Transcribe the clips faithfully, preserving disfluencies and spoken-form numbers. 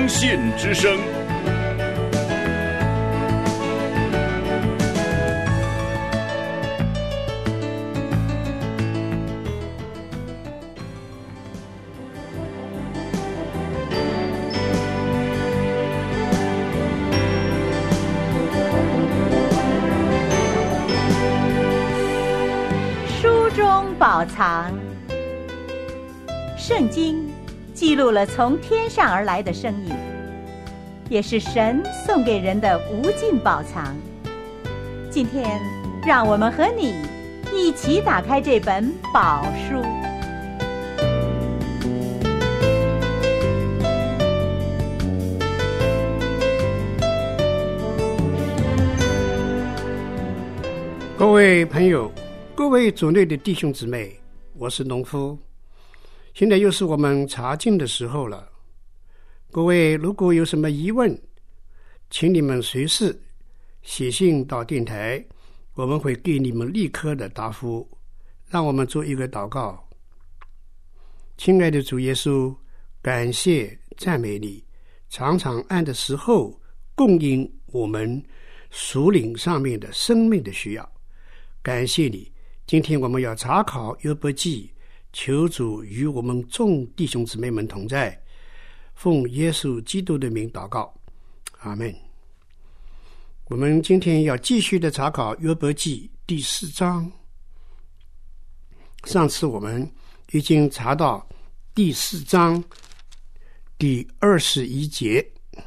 奉献之声。 书中宝藏，圣经记录了从天上而来的声音，也是神送给人的无尽宝藏。今天，让我们和你一起打开这本宝书。 各位朋友，各位主内的弟兄姊妹，我是农夫。现在又是我们查经的时候了。各位如果有什么疑问，请你们随时写信到电台，我们会给你们立刻的答复。让我们做一个祷告。亲爱的主耶稣，感谢赞美你，常常按的时候供应我们属灵上面的生命的需要。感谢你，今天我们要查考约伯记，求主与我们众弟兄姊妹们同在，奉耶稣基督的名祷告，阿们。我们今天要继续的查考约伯记第四章。上次我们已经查到第四章第二十一节，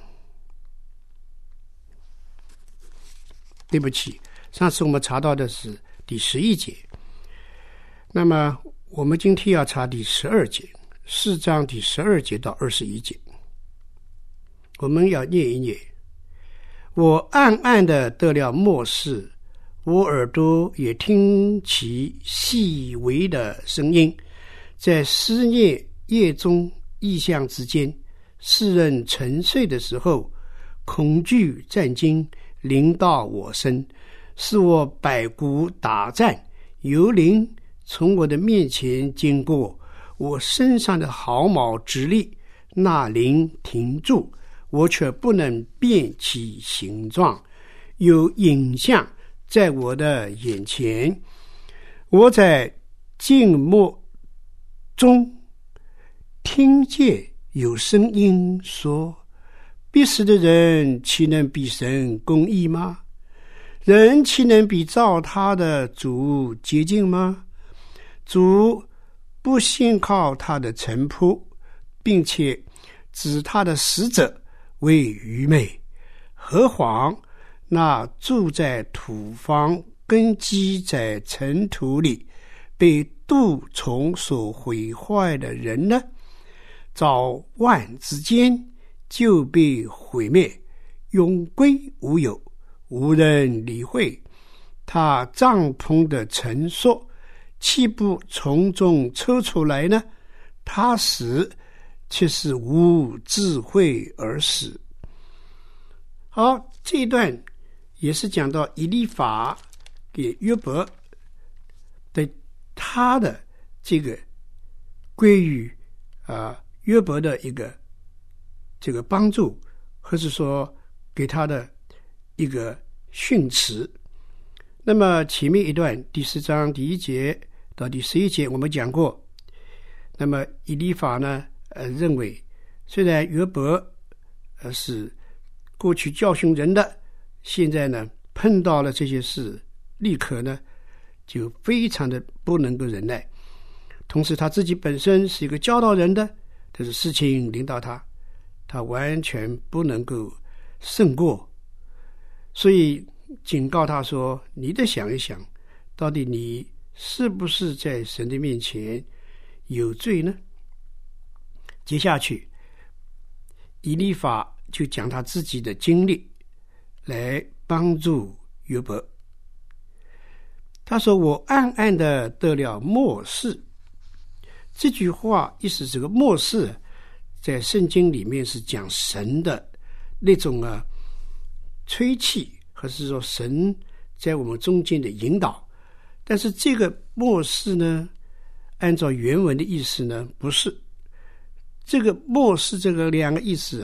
对不起，上次我们查到的是第十一节。那么我们今天要查第十二节，四章第十二节到二十一节。我们要念一念。我暗暗的得了默示，我耳朵也听其细微的声音，在思念夜中异象之间，世人沉睡的时候，恐惧战惊临到我身，使我百骨打颤，幽灵从我的面前经过，我身上的毫毛直立，那灵停住，我却不能辨其形状，有影像在我的眼前。我在静默中听见有声音说，必死的人岂能比神公义吗？人岂能比造他的主洁净吗？主不信靠他的臣仆，并且指他的使者为愚昧，何况那住在土方，根基在尘土里，被蠹虫所毁坏的人呢？早晚之间就被毁灭，永归无有，无人理会。他帐篷的绳索岂不从中抽出来呢？他死却是无智慧而死。好，这一段也是讲到以利法给约伯的他的这个归于啊约伯的一个这个帮助，或是说给他的一个训词。那么前面一段第四章第一节到第十一节我们讲过，那么以利法呢呃认为，虽然约伯呃是过去教训人的，现在呢碰到了这些事，立刻呢就非常的不能够忍耐。同时他自己本身是一个教导人的，但是事情临到他，他完全不能够胜过，所以警告他说，你得想一想，到底你是不是在神的面前有罪呢？接下去以利法就讲他自己的经历来帮助约伯。他说，我暗暗的得了默示。这句话意思，这个默示在圣经里面是讲神的那种啊吹气，或是说神在我们中间的引导。但是这个默示呢，按照原文的意思呢，不是。这个默示这个两个意思啊，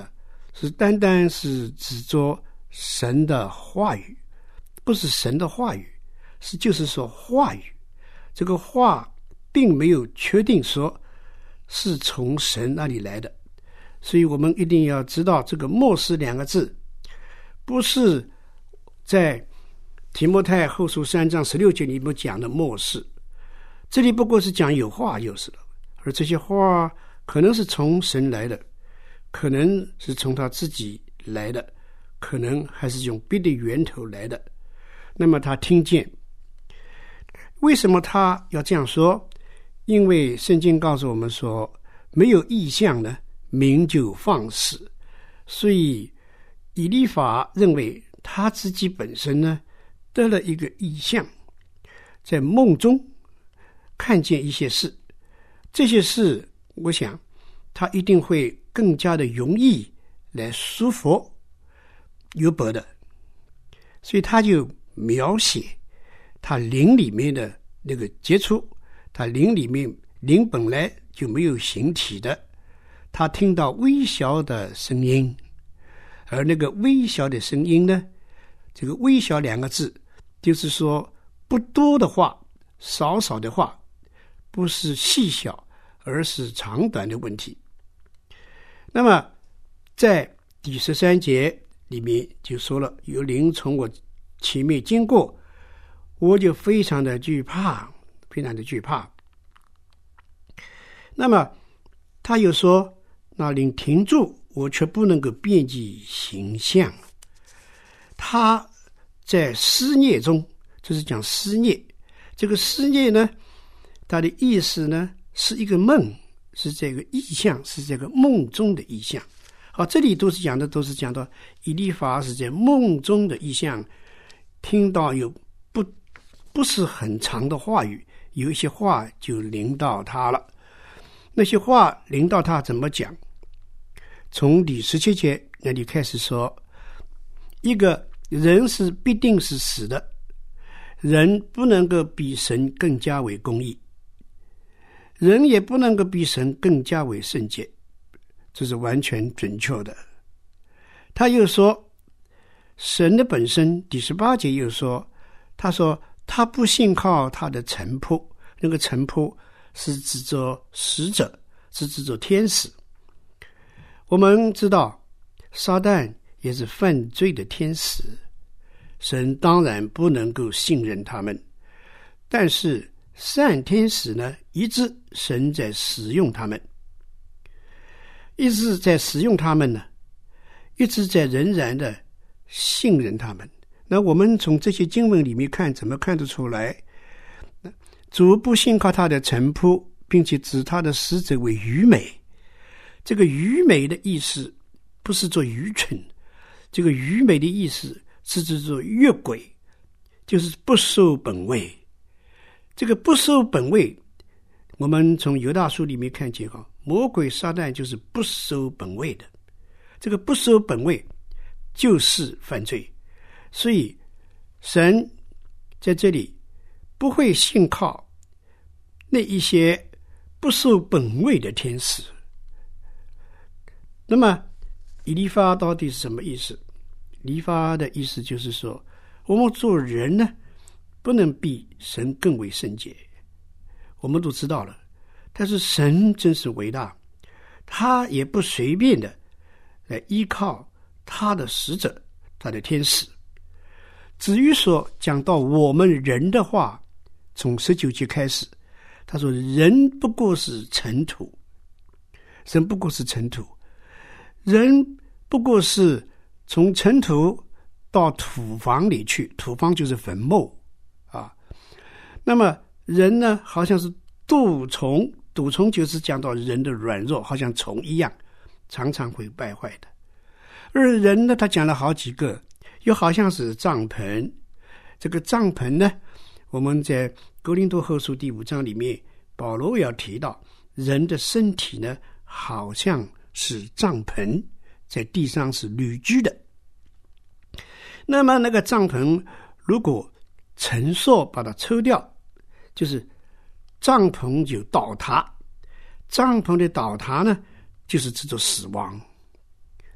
是单单是指着神的话语，不是神的话语，是就是说话语。这个话并没有确定说是从神那里来的，所以我们一定要知道这个默示两个字不是在提摩太后书三章十六节里面讲的默示，这里不过是讲有话就是了，而这些话可能是从神来的，可能是从他自己来的，可能还是用别的源头来的。那么他听见，为什么他要这样说？因为圣经告诉我们说，没有异象呢，民就放肆。所以以利法认为他自己本身呢得了一个异象，在梦中看见一些事，这些事我想他一定会更加的容易来说服约伯的，所以他就描写他灵里面的那个接触，他灵里面灵本来就没有形体的，他听到微小的声音，而那个微小的声音呢，这个微小两个字就是说不多的话，少少的话，不是细小而是长短的问题。那么在第十三节里面就说了，有灵从我前面经过，我就非常的惧怕，非常的惧怕。那么他又说，那灵停住，我却不能够辨记形象。他在思念中，就是讲思念，这个思念呢，它的意思呢是一个梦，是这个意象，是这个梦中的意象。好，这里都是讲的都是讲到以利法是在梦中的意象，听到有不不是很长的话语，有一些话就临到他了。那些话临到他怎么讲？从第十七节那里开始说，一个人是必定是死的，人不能够比神更加为公义，人也不能够比神更加为圣洁，这是完全准确的。他又说神的本身，第十八节又说，他说他不信靠他的臣仆，那个臣仆是指着使者，是指着天使。我们知道撒旦也是犯罪的天使，神当然不能够信任他们，但是善天使呢，一直神在使用他们，一直在使用他们呢，一直在仍然的信任他们。那我们从这些经文里面看，怎么看得出来？主不信靠他的臣仆，并且指他的使者为愚昧。这个愚昧的意思不是做愚蠢，这个愚昧的意思是指做越轨，就是不守本位。这个不守本位，我们从犹大书里面看见哈，魔鬼撒旦就是不守本位的。这个不守本位就是犯罪，所以神在这里不会信靠那一些不守本位的天使。那么以利法到底是什么意思？以利法的意思就是说，我们做人呢，不能比神更为圣洁，我们都知道了。但是神真是伟大，他也不随便的来依靠他的使者，他的天使。至于说讲到我们人的话，从十九节开始，他说人不过是尘土，人不过是尘土，人不过是从尘土到土房里去，土房就是坟墓啊。那么人呢，好像是蠹虫，蠹虫就是讲到人的软弱，好像虫一样，常常会败坏的。而人呢，他讲了好几个，又好像是帐篷。这个帐篷呢，我们在哥林多后书第五章里面，保罗要提到人的身体呢，好像是帐篷，在地上是旅居的。那么那个帐篷如果承受把它抽掉，就是帐篷就倒塌。帐篷的倒塌呢，就是这种死亡。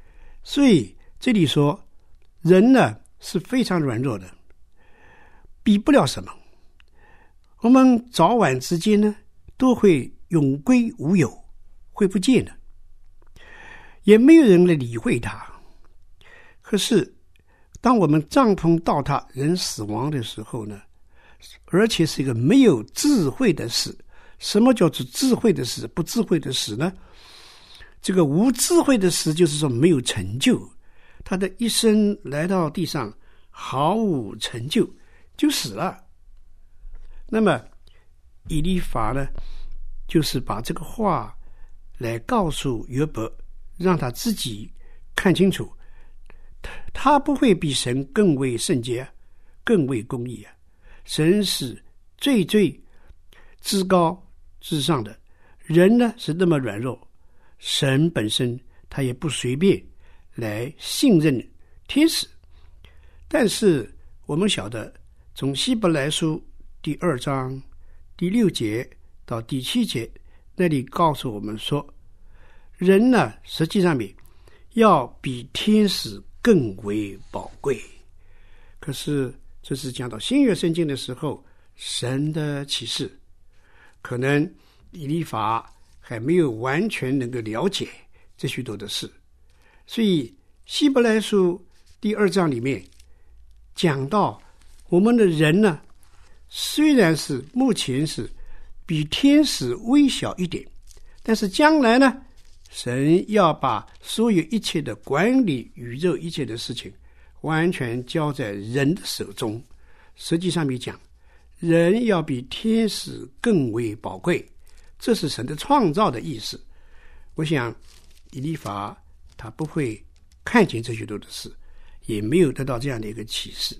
所以这里说人呢是非常软弱的，比不了什么，我们早晚之间呢都会永归无有，会不见的，也没有人来理会他。可是当我们帐篷倒塌，人死亡的时候呢，而且是一个没有智慧的死。什么叫做智慧的死，不智慧的死呢？这个无智慧的死就是说没有成就，他的一生来到地上毫无成就，就死了。那么以利法呢，就是把这个话来告诉约伯，让他自己看清楚，他不会比神更为圣洁，更为公义啊！神是最最至高至上的，人呢是那么软弱，神本身他也不随便来信任天使。但是我们晓得，从希伯来书第二章第六节到第七节那里告诉我们说，人呢实际上面要比天使更为宝贵。可是这是讲到新约圣经的时候，神的启示，可能以利法还没有完全能够了解这许多的事。所以希伯来书第二章里面讲到，我们的人呢，虽然是目前是比天使微小一点，但是将来呢，神要把所有一切的管理宇宙一切的事情完全交在人的手中。实际上面讲，人要比天使更为宝贵，这是神的创造的意思。我想以利法他不会看见这许多的事，也没有得到这样的一个启示。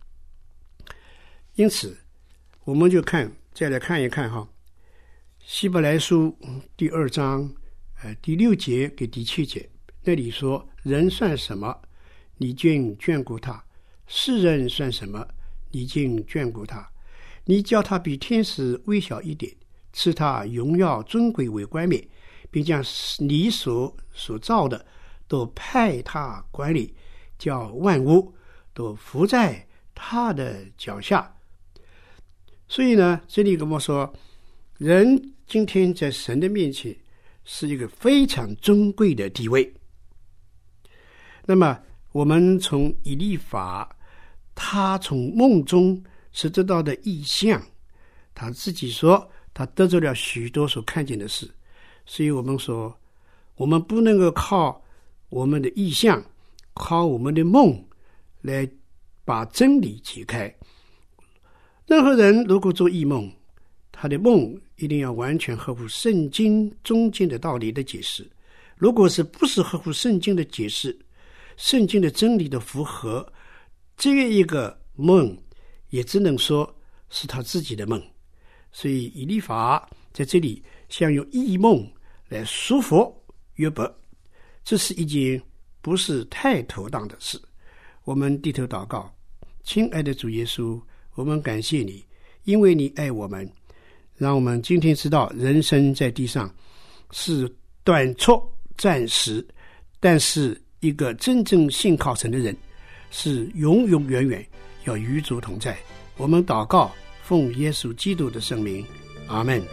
因此我们就看再来看一看哈，希伯来书第二章呃第六节给第七节，那里说，人算什么，你竟眷顾他；世人算什么，你竟眷顾他。你叫他比天使微小一点，赐他荣耀尊贵为冠冕，并将你所所造的都派他管理，叫万物都伏在他的脚下。所以呢，这里跟我说，人今天在神的面前是一个非常尊贵的地位。那么我们从以利法他从梦中是得到的意象，他自己说他得着了许多所看见的事。所以我们说，我们不能够靠我们的意象，靠我们的梦来把真理解开。任何人如果做异梦，他的梦一定要完全合乎圣经中间的道理的解释。如果是不是合乎圣经的解释，圣经的真理的符合，这个一个梦也只能说是他自己的梦。所以以利法在这里想用异梦来说服约伯，这是一件不是太妥当的事。我们低头祷告，亲爱的主耶稣，我们感谢你，因为你爱我们，让我们今天知道人生在地上是短促暂时，但是一个真正信靠神的人是永永远远要与主同在。我们祷告，奉耶稣基督的圣名，阿们。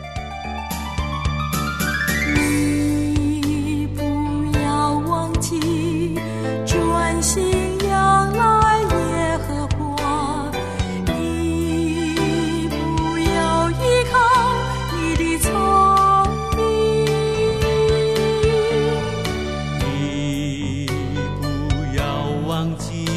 你不要忘记专心仰赖耶和华，你不要依靠你的聪明， 你不要忘记